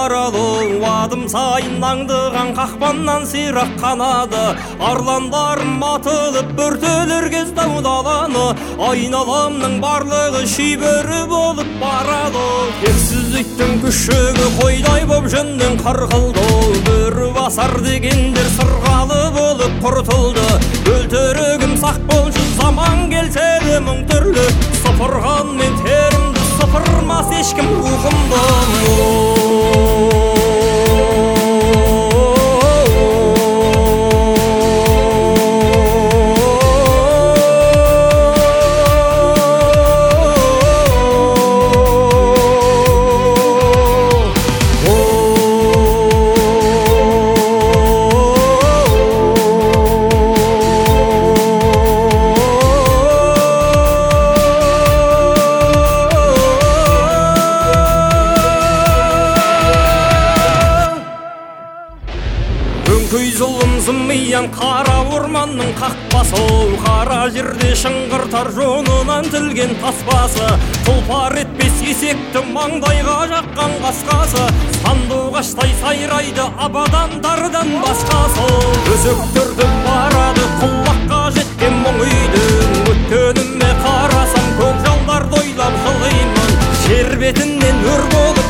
барады, адым сайын аңдыған қақпаннан сирақ қанады. Арландарым атылып бүртелер кез даудаланы, айналамның барлығы шибөрі болып барады. Тексіз иттің күшігі қойдай боп жөннен қырқылды, бөрі басар дегендер сырғалы болып құртылды. Өлтірігім сақ болшы, заман келсе де мың түрлі, сыпырған мен терімді сыпырмас ешкім рухымды. Күй зұлым зымиян қара орманның қақпасы, қара жерде шыңғыртар жонынан тілген таспасы. Тұлпар етпес есекті маңдайға жаққан қасқасы, сандуғаштай сайрайды абадандардан басқасы. Өзектірді барады құлаққа жеткен мұң үйдің, өткеніме қарасам көк жалдарды ойлап жылаймын. Жер бетінен өр болып